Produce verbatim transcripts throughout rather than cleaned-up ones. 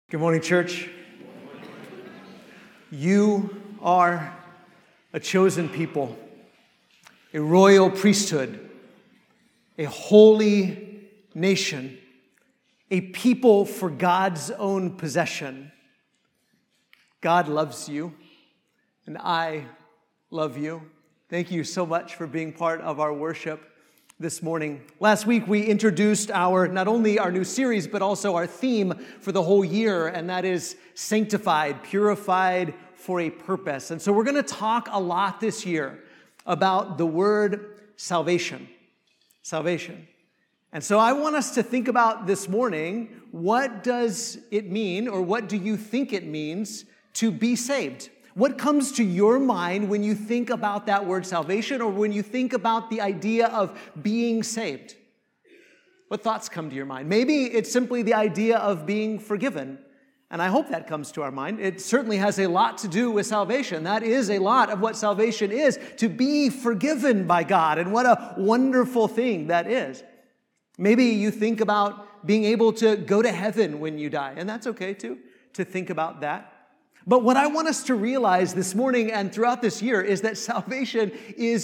Good morning, church. You are a chosen people, a royal priesthood, a holy nation, a people for God's own possession. God loves you, and I love you. Thank you so much for being part of our worship this morning. Last week, we introduced our, not only our new series, but also our theme for the whole year, and that is sanctified, purified for a purpose. And so we're going to talk a lot this year about the word salvation. Salvation. And so I want us to think about this morning, what does it mean, or what do you think it means to be saved? What comes to your mind when you think about that word salvation, or when you think about the idea of being saved? What thoughts come to your mind? Maybe it's simply the idea of being forgiven, and I hope that comes to our mind. It certainly has a lot to do with salvation. That is a lot of what salvation is, to be forgiven by God, and what a wonderful thing that is. Maybe you think about being able to go to heaven when you die, and that's okay too, to think about that. But what I want us to realize this morning and throughout this year is that salvation is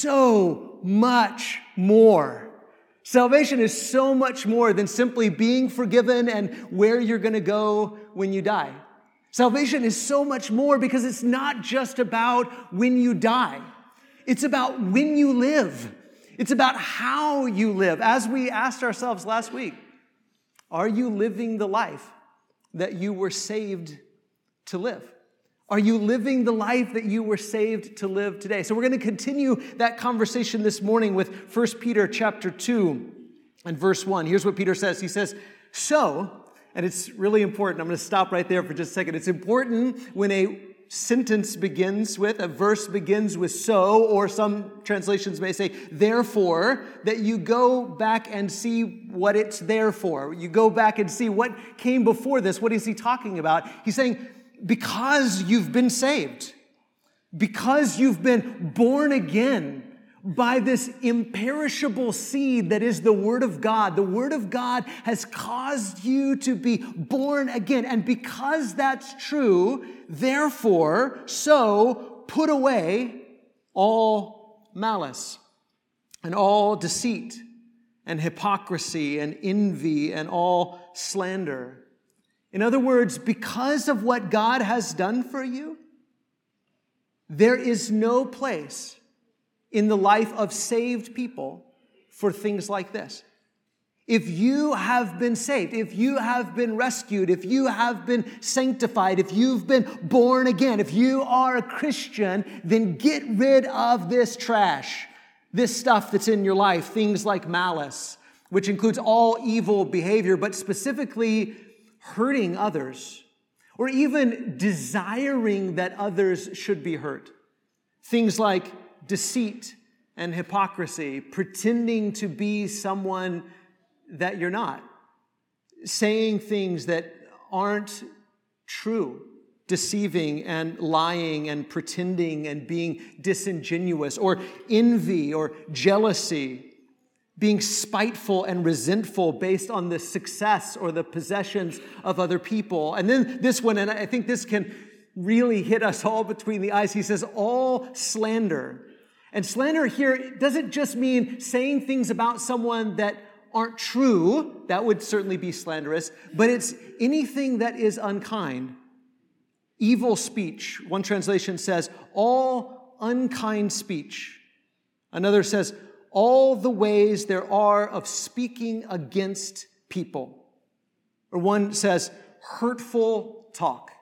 so much more. Salvation is so much more than simply being forgiven and where you're going to go when you die. Salvation is so much more because it's not just about when you die. It's about when you live. It's about how you live. As we asked ourselves last week, are you living the life that you were saved to live? Are you living the life that you were saved to live today? So we're going to continue that conversation this morning with First Peter chapter two and verse one. Here's what Peter says. He says, so, and it's really important. I'm going to stop right there for just a second. It's important when a sentence begins with, a verse begins with so, or some translations may say therefore, that you go back and see what it's there for. You go back and see what came before this. What is he talking about? He's saying, because you've been saved, because you've been born again by this imperishable seed that is the Word of God. The Word of God has caused you to be born again. And because that's true, therefore, so put away all malice and all deceit and hypocrisy and envy and all slander. In other words, because of what God has done for you, there is no place in the life of saved people for things like this. If you have been saved, if you have been rescued, if you have been sanctified, if you've been born again, if you are a Christian, then get rid of this trash, this stuff that's in your life, things like malice, which includes all evil behavior, but specifically hurting others, or even desiring that others should be hurt. Things like deceit and hypocrisy, pretending to be someone that you're not, saying things that aren't true, deceiving and lying and pretending and being disingenuous, or envy or jealousy, being spiteful and resentful based on the success or the possessions of other people. And then this one, and I think this can really hit us all between the eyes. He says, all slander. And slander here doesn't just mean saying things about someone that aren't true. That would certainly be slanderous. But it's anything that is unkind. Evil speech. One translation says, all unkind speech. Another says, all the ways there are of speaking against people. Or one says, hurtful talk.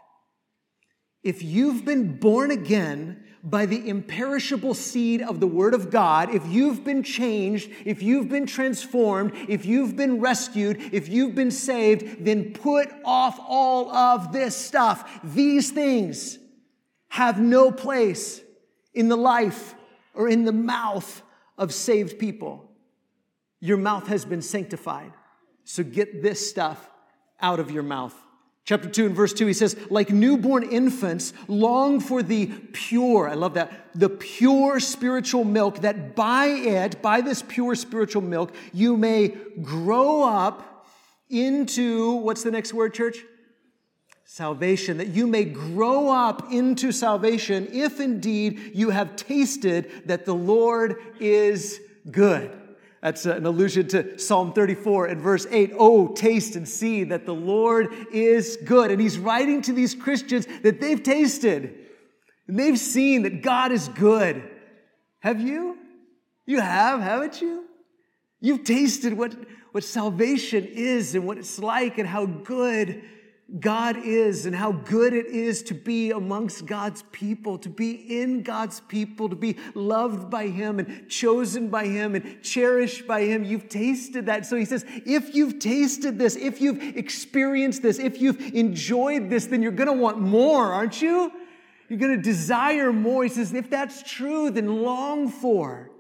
If you've been born again by the imperishable seed of the Word of God, if you've been changed, if you've been transformed, if you've been rescued, if you've been saved, then put off all of this stuff. These things have no place in the life or in the mouth of saved people. Your mouth has been sanctified. So get this stuff out of your mouth. Chapter two and verse two, he says, like newborn infants, long for the pure, I love that, the pure spiritual milk, that by it, by this pure spiritual milk, you may grow up into, what's the next word, church? salvation, that you may grow up into salvation if indeed you have tasted that the Lord is good. That's an allusion to Psalm thirty-four and verse eight. Oh, taste and see that the Lord is good. And he's writing to these Christians that they've tasted and they've seen that God is good. Have you? You have, haven't you? You've tasted what, what salvation is and what it's like and how good God is and how good it is to be amongst God's people, to be in God's people, to be loved by Him and chosen by Him and cherished by Him. You've tasted that. So he says, if you've tasted this, if you've experienced this, if you've enjoyed this, then you're going to want more, aren't you? You're going to desire more. He says, if that's true, then long for,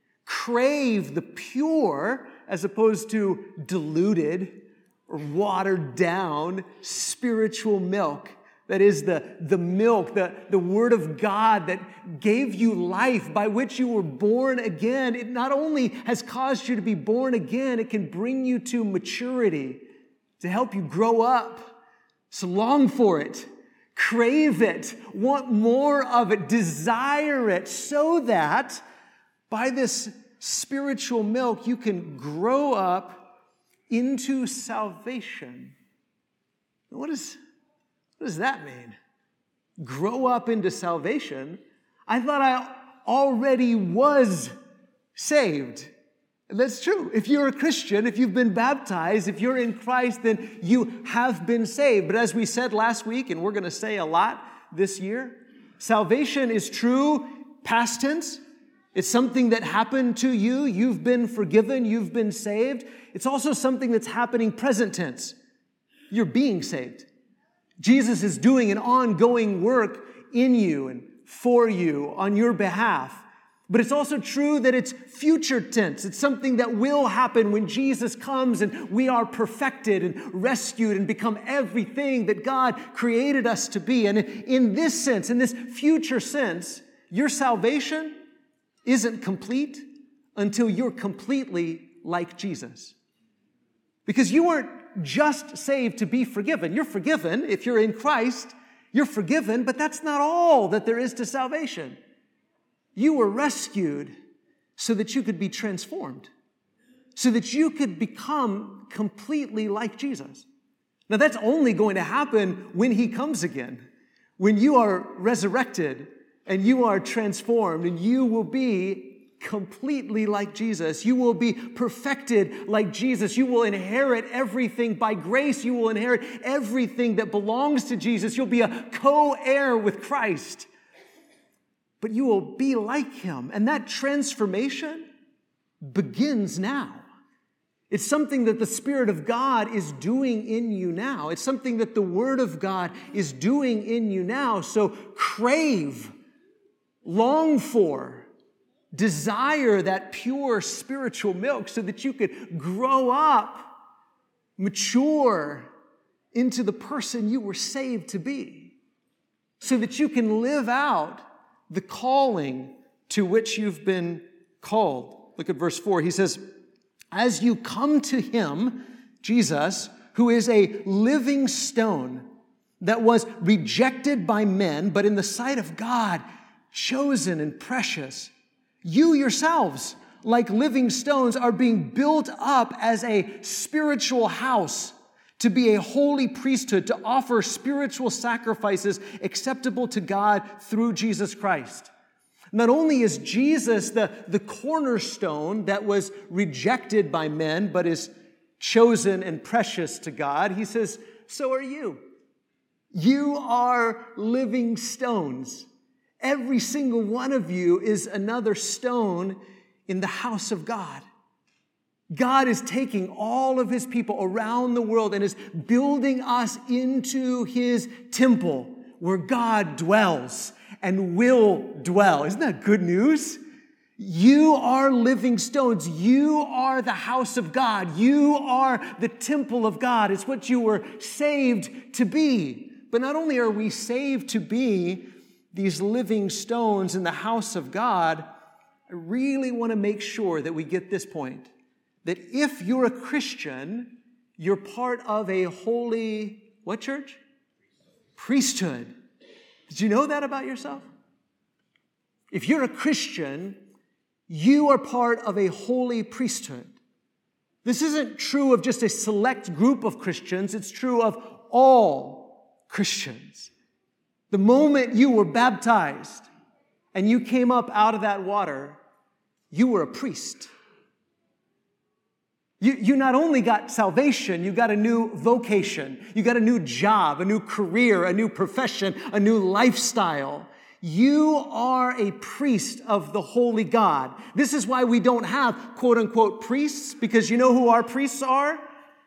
crave the pure as opposed to diluted or watered down spiritual milk. That is the, the milk, the, the Word of God that gave you life, by which you were born again. It not only has caused you to be born again, it can bring you to maturity, to help you grow up. So long for it, crave it, want more of it, desire it, so that by this spiritual milk you can grow up into salvation. What, is, what does that mean? Grow up into salvation? I thought I already was saved. And that's true. If you're a Christian, if you've been baptized, if you're in Christ, then you have been saved. But as we said last week, and we're going to say a lot this year, salvation is true past tense. It's something that happened to you. You've been forgiven. You've been saved. It's also something that's happening present tense. You're being saved. Jesus is doing an ongoing work in you and for you on your behalf. But it's also true that it's future tense. It's something that will happen when Jesus comes and we are perfected and rescued and become everything that God created us to be. And in this sense, in this future sense, your salvation isn't complete until you're completely like Jesus. Because you weren't just saved to be forgiven. You're forgiven. If you're in Christ, you're forgiven, but that's not all that there is to salvation. You were rescued so that you could be transformed, so that you could become completely like Jesus. Now, that's only going to happen when He comes again, when you are resurrected and you are transformed, and you will be completely like Jesus. You will be perfected like Jesus. You will inherit everything by grace. You will inherit everything that belongs to Jesus. You'll be a co-heir with Christ. But you will be like Him. And that transformation begins now. It's something that the Spirit of God is doing in you now. It's something that the Word of God is doing in you now. So crave, long for, desire that pure spiritual milk so that you could grow up, mature into the person you were saved to be, so that you can live out the calling to which you've been called. Look at verse four. He says, as you come to Him, Jesus, who is a living stone that was rejected by men, but in the sight of God, chosen and precious, you yourselves, like living stones, are being built up as a spiritual house to be a holy priesthood, to offer spiritual sacrifices acceptable to God through Jesus Christ. Not only is Jesus the, the cornerstone that was rejected by men, but is chosen and precious to God, He says, so are you. You are living stones. Every single one of you is another stone in the house of God. God is taking all of His people around the world and is building us into His temple where God dwells and will dwell. Isn't that good news? You are living stones. You are the house of God. You are the temple of God. It's what you were saved to be. But not only are we saved to be these living stones in the house of God, I really want to make sure that we get this point. That if you're a Christian, you're part of a holy, what church? priesthood. Did you know that about yourself? If you're a Christian, you are part of a holy priesthood. This isn't true of just a select group of Christians. It's true of all Christians. The moment you were baptized and you came up out of that water, you were a priest. You, you not only got salvation, you got a new vocation, you got a new job, a new career, a new profession, a new lifestyle. You are a priest of the holy God. This is why we don't have quote-unquote priests, because you know who our priests are?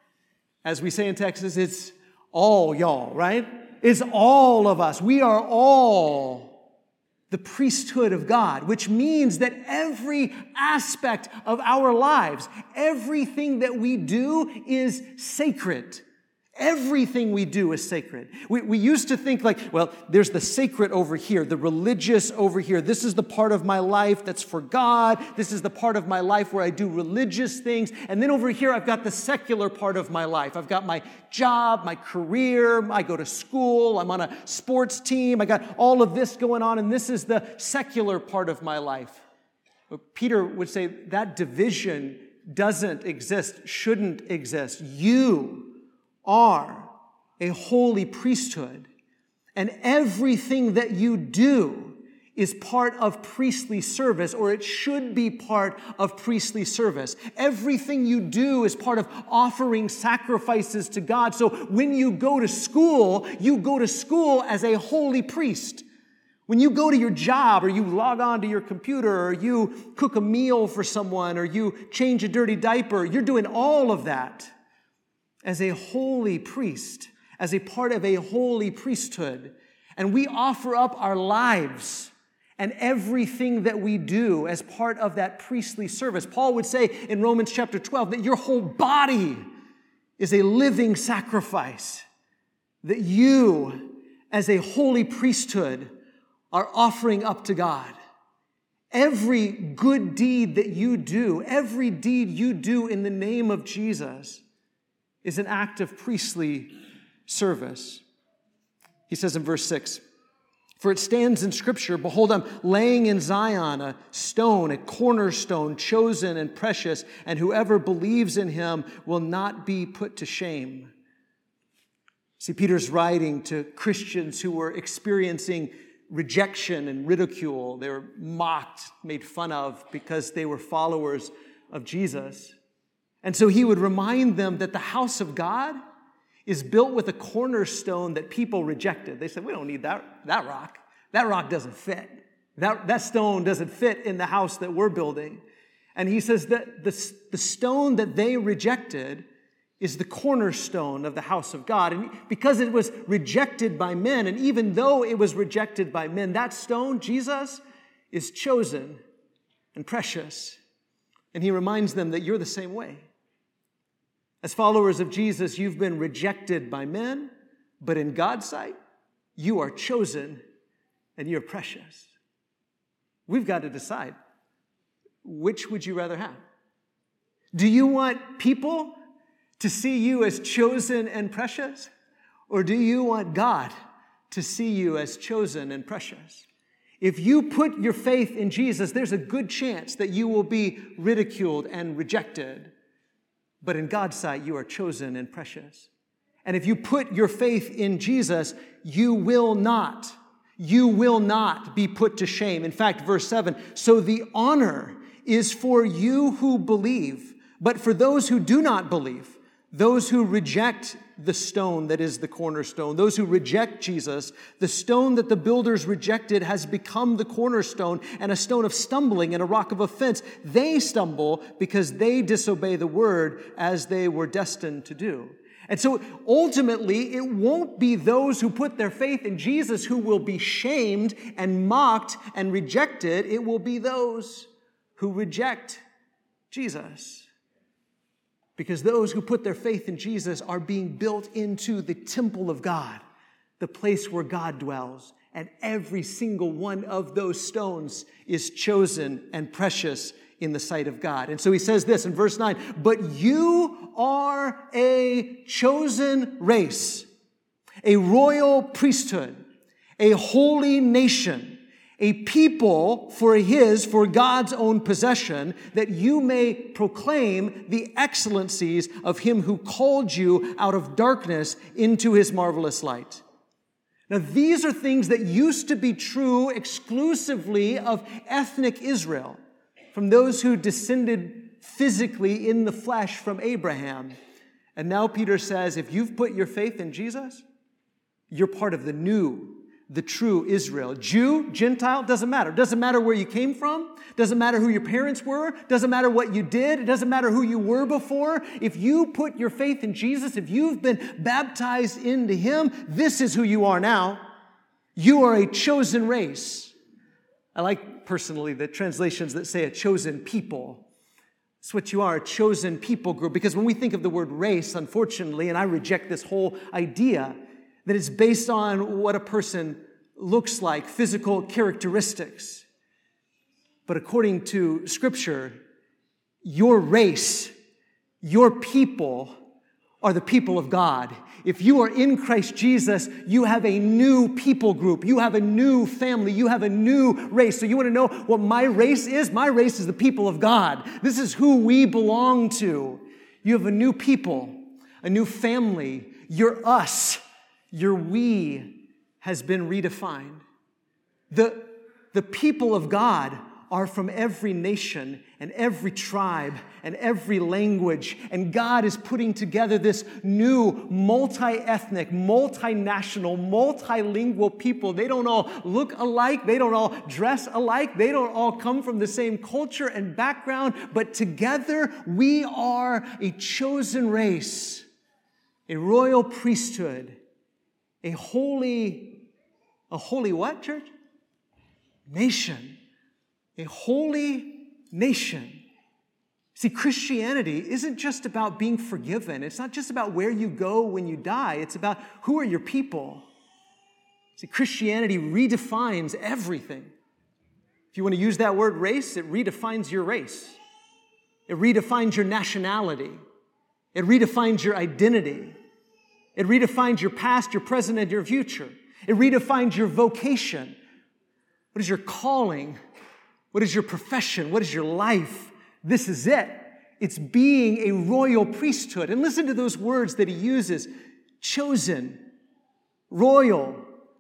As we say in Texas, it's all y'all, right? It's all of us. We are all the priesthood of God, which means that every aspect of our lives, everything that we do is sacred. Everything we do is sacred. We, we used to think like, well, there's the sacred over here, the religious over here. This is the part of my life that's for God. This is the part of my life where I do religious things. And then over here, I've got the secular part of my life. I've got my job, my career. I go to school. I'm on a sports team. I got all of this going on. And this is the secular part of my life. But Peter would say that division doesn't exist, shouldn't exist. You are a holy priesthood, and everything that you do is part of priestly service, or it should be part of priestly service. Everything you do is part of offering sacrifices to God. So when you go to school, you go to school as a holy priest. When you go to your job, or you log on to your computer, or you cook a meal for someone, or you change a dirty diaper, you're doing all of that as a holy priest, as a part of a holy priesthood. And we offer up our lives and everything that we do as part of that priestly service. Paul would say in Romans chapter twelve that your whole body is a living sacrifice, that you, as a holy priesthood, are offering up to God. Every good deed that you do, every deed you do in the name of Jesus is an act of priestly service. He says in verse six, for it stands in Scripture, behold, I'm laying in Zion a stone, a cornerstone, chosen and precious, and whoever believes in him will not be put to shame. See, Peter's writing to Christians who were experiencing rejection and ridicule. They were mocked, made fun of because they were followers of Jesus. And so he would remind them that the house of God is built with a cornerstone that people rejected. They said, we don't need that, that rock. That rock doesn't fit. That, that stone doesn't fit in the house that we're building. And he says that the, the stone that they rejected is the cornerstone of the house of God. And because it was rejected by men, and even though it was rejected by men, that stone, Jesus, is chosen and precious. And he reminds them that you're the same way. As followers of Jesus, you've been rejected by men, but in God's sight, you are chosen and you're precious. We've got to decide, which would you rather have? Do you want people to see you as chosen and precious? Or do you want God to see you as chosen and precious? If you put your faith in Jesus, there's a good chance that you will be ridiculed and rejected. But in God's sight, you are chosen and precious. And if you put your faith in Jesus, you will not, you will not be put to shame. In fact, verse seven, so the honor is for you who believe, but for those who do not believe, those who reject the stone that is the cornerstone, those who reject Jesus, the stone that the builders rejected has become the cornerstone and a stone of stumbling and a rock of offense. They stumble because they disobey the word as they were destined to do. And so ultimately, it won't be those who put their faith in Jesus who will be shamed and mocked and rejected. It will be those who reject Jesus. Because those who put their faith in Jesus are being built into the temple of God, the place where God dwells. And every single one of those stones is chosen and precious in the sight of God. And so he says this in verse nine, but you are a chosen race, a royal priesthood, a holy nation, a people for his, for God's own possession, that you may proclaim the excellencies of him who called you out of darkness into his marvelous light. Now, these are things that used to be true exclusively of ethnic Israel, from those who descended physically in the flesh from Abraham. And now Peter says, if you've put your faith in Jesus, you're part of the new, the true Israel. Jew, Gentile, doesn't matter. Doesn't matter where you came from. Doesn't matter who your parents were. Doesn't matter what you did. It doesn't matter who you were before. If you put your faith in Jesus, if you've been baptized into him, this is who you are now. You are a chosen race. I like personally the translations that say a chosen people. It's what you are, a chosen people group. Because when we think of the word race, unfortunately, and I reject this whole idea, that it's based on what a person looks like, physical characteristics. But according to Scripture, your race, your people are the people of God. If you are in Christ Jesus, you have a new people group. You have a new family. You have a new race. So you want to know what my race is? My race is the people of God. This is who we belong to. You have a new people, a new family. You're us. Your we has been redefined. The, the people of God are from every nation and every tribe and every language. And God is putting together this new multi-ethnic, multinational, multilingual people. They don't all look alike. They don't all dress alike. They don't all come from the same culture and background. But together we are a chosen race, a royal priesthood, A holy, a holy what, church? Nation. A holy nation. See, Christianity isn't just about being forgiven. It's not just about where you go when you die. It's about who are your people. See, Christianity redefines everything. If you want to use that word race, it redefines your race. It redefines your nationality. It redefines your identity. It redefines your past, your present, and your future. It redefines your vocation. What is your calling? What is your profession? What is your life? This is it. It's being a royal priesthood. And listen to those words that he uses. Chosen, royal,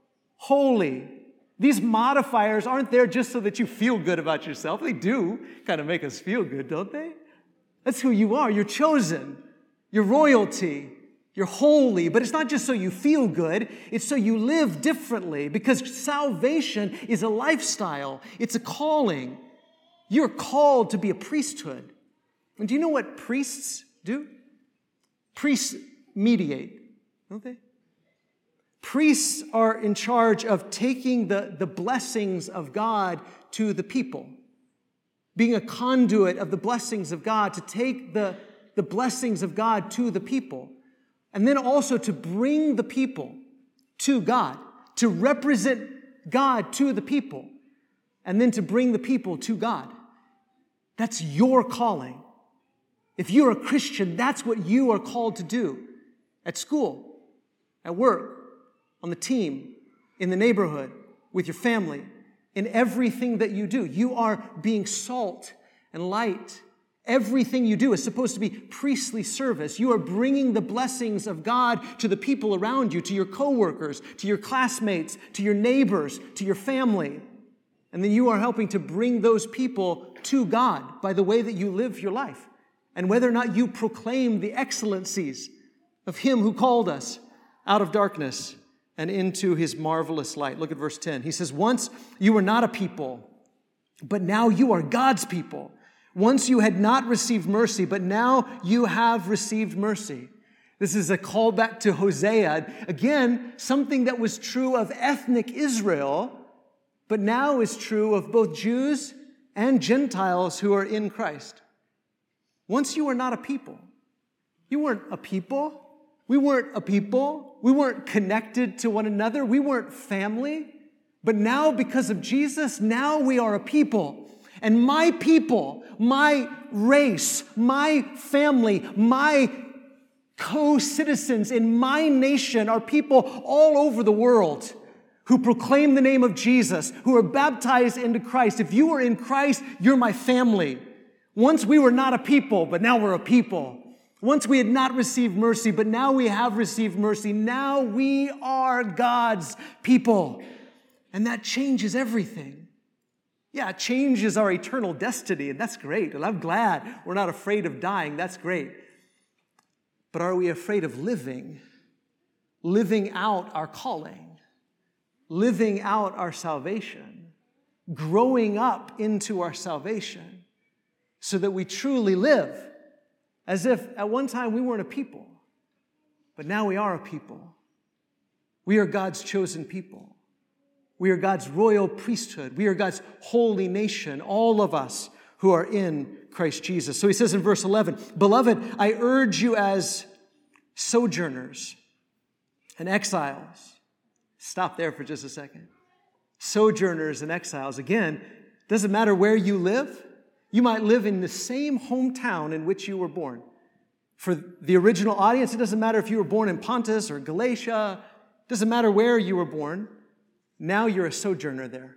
holy. These modifiers aren't there just so that you feel good about yourself. They do kind of make us feel good, don't they? That's who you are. You're chosen. You're royalty. You're holy, but it's not just so you feel good, it's so you live differently, because salvation is a lifestyle. It's a calling. You're called to be a priesthood. And do you know what priests do? Priests mediate, don't they? Priests are in charge of taking the, the blessings of God to the people, being a conduit of the blessings of God, to take the, the blessings of God to the people. And then also to bring the people to God, to represent God to the people, and then to bring the people to God. That's your calling. If you're a Christian, that's what you are called to do. At school, at work, on the team, in the neighborhood, with your family, in everything that you do. You are being salt and light. Everything you do is supposed to be priestly service. You are bringing the blessings of God to the people around you, to your coworkers, to your classmates, to your neighbors, to your family. And then you are helping to bring those people to God by the way that you live your life. And whether or not you proclaim the excellencies of him who called us out of darkness and into his marvelous light. Look at verse ten. He says, once you were not a people, but now you are God's people. Once you had not received mercy, but now you have received mercy. This is a callback to Hosea. Again, something that was true of ethnic Israel, but now is true of both Jews and Gentiles who are in Christ. Once you were not a people. You weren't a people. We weren't a people. We weren't connected to one another. We weren't family. But now, because of Jesus, now we are a people. And my people, my race, my family, my Co-citizens in my nation are people all over the world who proclaim the name of Jesus, who are baptized into Christ. If you are in Christ, you're my family. Once we were not a people, but now we're a people. Once we had not received mercy, but now we have received mercy. Now we are God's people. And that changes everything. Yeah, it changes our eternal destiny, and that's great. And I'm glad we're not afraid of dying. That's great. But are we afraid of living? Living out our calling? Living out our salvation? Growing up into our salvation so that we truly live as if at one time we weren't a people, but now we are a people. We are God's chosen people. We are God's royal priesthood. We are God's holy nation, all of us who are in Christ Jesus. So he says in verse eleven, "Beloved, I urge you as sojourners and exiles." Stop there for just a second. Sojourners and exiles. Again, doesn't matter where you live. You might live in the same hometown in which you were born. For the original audience, it doesn't matter if you were born in Pontus or Galatia. It doesn't matter where you were born. Now you're a sojourner there.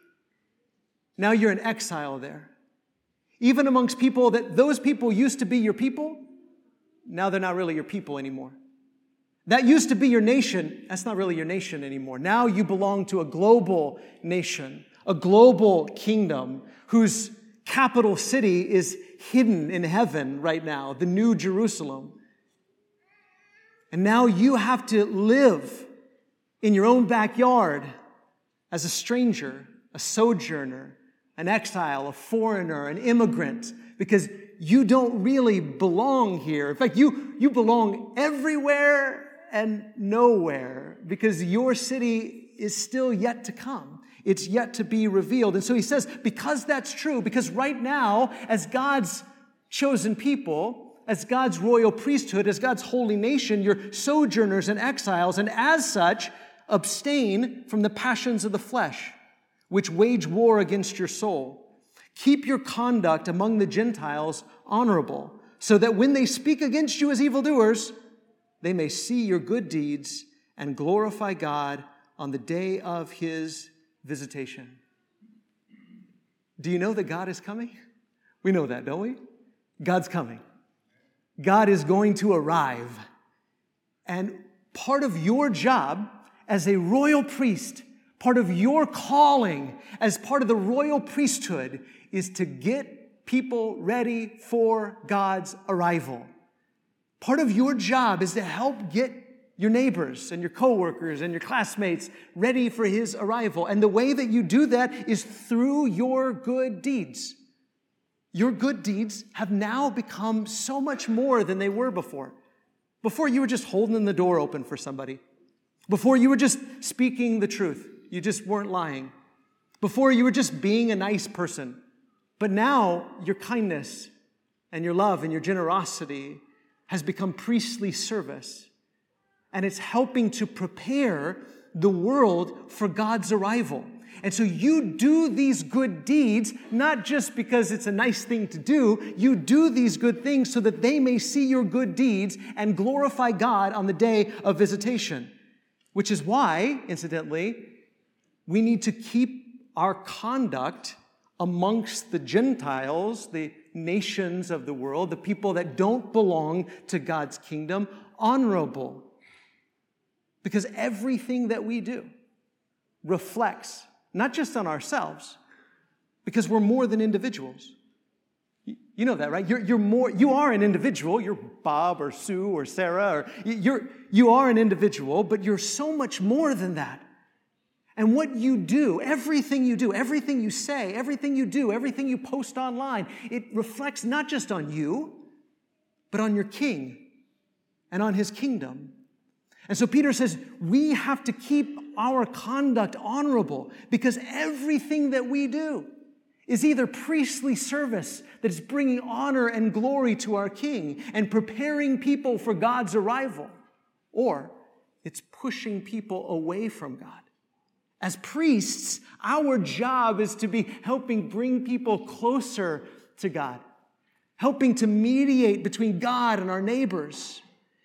Now you're an exile there. Even amongst people that those people used to be your people, now they're not really your people anymore. That used to be your nation, that's not really your nation anymore. Now you belong to a global nation, a global kingdom whose capital city is hidden in heaven right now, the New Jerusalem. And now you have to live in your own backyard as a stranger, a sojourner, an exile, a foreigner, an immigrant, because you don't really belong here. In fact, you, you belong everywhere and nowhere because your city is still yet to come. It's yet to be revealed. And so he says, because that's true, because right now, as God's chosen people, as God's royal priesthood, as God's holy nation, you're sojourners and exiles, and as such, abstain from the passions of the flesh, which wage war against your soul. Keep your conduct among the Gentiles honorable, so that when they speak against you as evildoers, they may see your good deeds and glorify God on the day of his visitation. Do you know that God is coming? We know that, don't we? God's coming. God is going to arrive. And part of your job as a royal priest, part of your calling as part of the royal priesthood is to get people ready for God's arrival. Part of your job is to help get your neighbors and your coworkers and your classmates ready for his arrival. And the way that you do that is through your good deeds. Your good deeds have now become so much more than they were before. Before you were just holding the door open for somebody. Before you were just speaking the truth. You just weren't lying. Before you were just being a nice person. But now your kindness and your love and your generosity has become priestly service. And it's helping to prepare the world for God's arrival. And so you do these good deeds, not just because it's a nice thing to do. You do these good things so that they may see your good deeds and glorify God on the day of visitation. Which is why, incidentally, we need to keep our conduct amongst the Gentiles, the nations of the world, the people that don't belong to God's kingdom, honorable. Because everything that we do reflects not just on ourselves, because we're more than individuals. You know that, right? You're, you're more, you are an individual. You're Bob or Sue or Sarah, or you're, you are an individual, but you're so much more than that. And what you do, everything you do, everything you say, everything you do, everything you post online, it reflects not just on you, but on your King and on his kingdom. And so Peter says, we have to keep our conduct honorable because everything that we do is either priestly service that is bringing honor and glory to our King and preparing people for God's arrival, or it's pushing people away from God. As priests, our job is to be helping bring people closer to God, helping to mediate between God and our neighbors,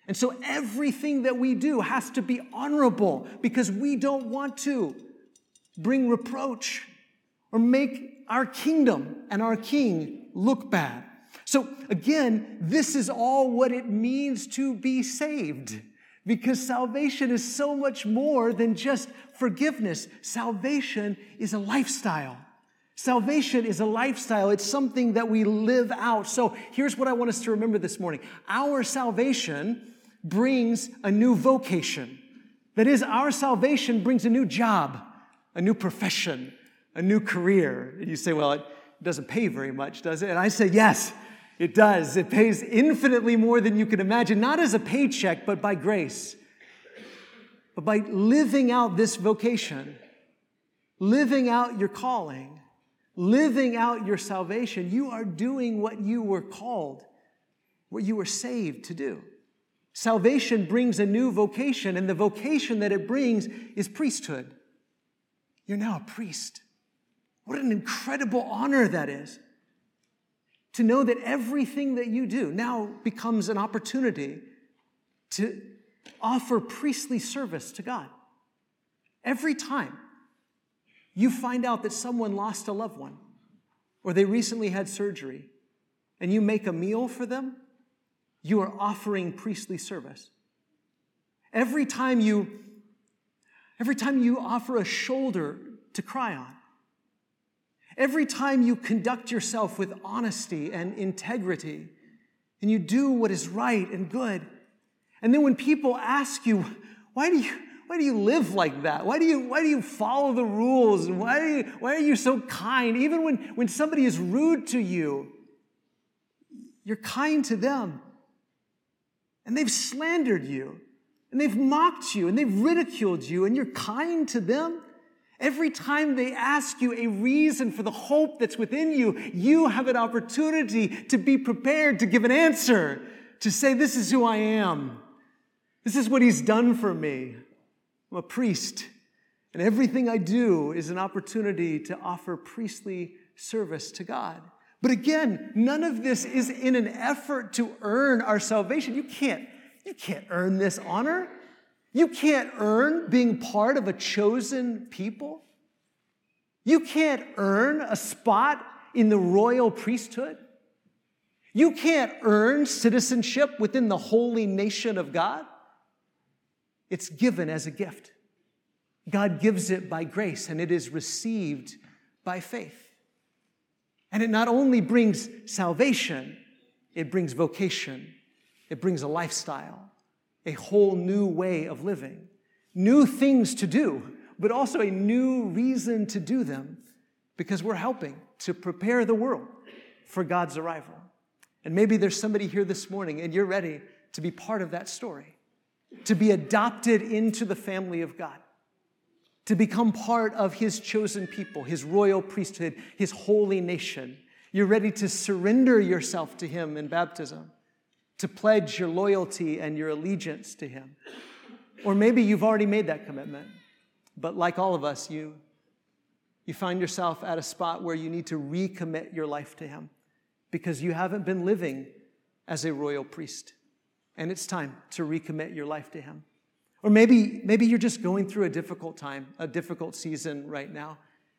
And so everything that we do has to be honorable because we don't want to bring reproach or make our kingdom and our king look bad. So again, this is all what it means to be saved, because salvation is so much more than just forgiveness. Salvation is a lifestyle. Salvation is a lifestyle. It's something that we live out. So here's what I want us to remember this morning. Our salvation brings a new vocation. That is, our salvation brings a new job, a new profession, a new career. And you say, well, it doesn't pay very much, does it? And I say, yes, it does. It pays infinitely more than you can imagine, not as a paycheck, but by grace. But by living out this vocation, living out your calling, living out your salvation, you are doing what you were called, what you were saved to do. Salvation brings a new vocation, and the vocation that it brings is priesthood. You're now a priest. What an incredible honor that is. To know that everything that you do now becomes an opportunity to offer priestly service to God. Every time you find out that someone lost a loved one, or they recently had surgery, and you make a meal for them, you are offering priestly service. Every time you, every time you offer a shoulder to cry on, every time you conduct yourself with honesty and integrity, and you do what is right and good, and then when people ask you, why do you, why do you live like that? Why do you, why do you follow the rules? And why are you, why are you so kind? Even when, when somebody is rude to you, you're kind to them. And they've slandered you, and they've mocked you, and they've ridiculed you, and you're kind to them. Every time they ask you a reason for the hope that's within you, you have an opportunity to be prepared to give an answer, to say, this is who I am. This is what he's done for me. I'm a priest, and everything I do is an opportunity to offer priestly service to God. But again, none of this is in an effort to earn our salvation. You can't, you can't earn this honor. You can't earn being part of a chosen people. You can't earn a spot in the royal priesthood. You can't earn citizenship within the holy nation of God. It's given as a gift. God gives it by grace, and it is received by faith. And it not only brings salvation, it brings vocation. It brings a lifestyle, a whole new way of living, new things to do, but also a new reason to do them because we're helping to prepare the world for God's arrival. And maybe there's somebody here this morning and you're ready to be part of that story, to be adopted into the family of God, to become part of his chosen people, his royal priesthood, his holy nation. You're ready to surrender yourself to him in baptism, to pledge your loyalty and your allegiance to him. Or maybe you've already made that commitment, but like all of us, you, you find yourself at a spot where you need to recommit your life to him because you haven't been living as a royal priest, and it's time to recommit your life to him. Or maybe, maybe you're just going through a difficult time, a difficult season right now.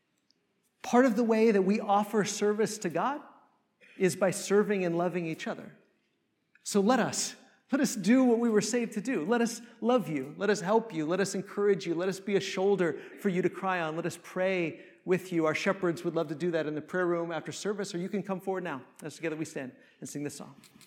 Part of the way that we offer service to God is by serving and loving each other. So let us, let us do what we were saved to do. Let us love you. Let us help you. Let us encourage you. Let us be a shoulder for you to cry on. Let us pray with you. Our shepherds would love to do that in the prayer room after service, or you can come forward now. As together we stand and sing this song.